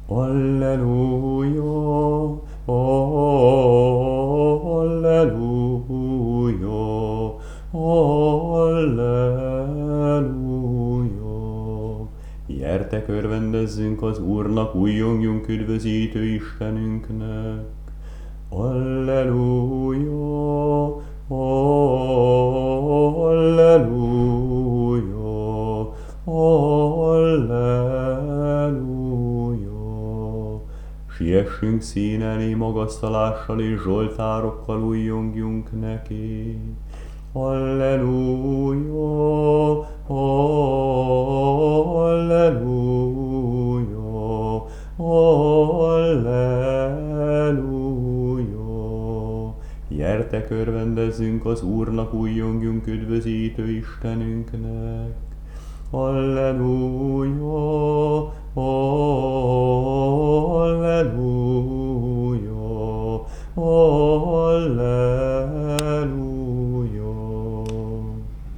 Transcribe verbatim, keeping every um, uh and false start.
Alleluja, Alleluja, Alleluja. Gyertek, örvendezzünk az Úrnak, újjongjunk üdvözítő Istenünknek. Alleluja, Alleluja, Alleluja. Siessünk szín elé magasztalással és zsoltárokkal újjongjunk neki. Alleluja, Alleluja, Alleluja. Gyertek, örvendezzünk az Úrnak, újjongjunk üdvözítő Istenünknek. Alleluja, Alleluja, Alleluja.